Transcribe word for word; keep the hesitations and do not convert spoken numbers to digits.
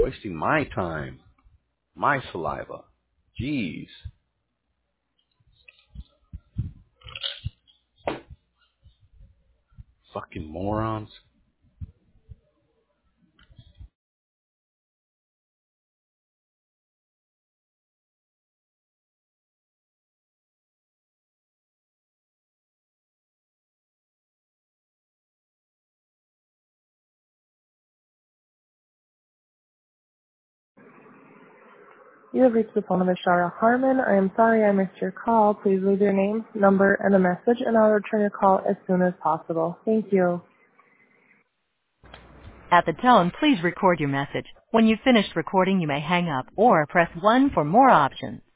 Wasting my time. My saliva. Jeez. Fucking morons. You have reached the phone of Ashara Harmon. I am sorry I missed your call. Please leave your name, number, and a message, and I'll return your call as soon as possible. Thank you. At the tone, please record your message. When you've finished recording, you may hang up or press one for more options.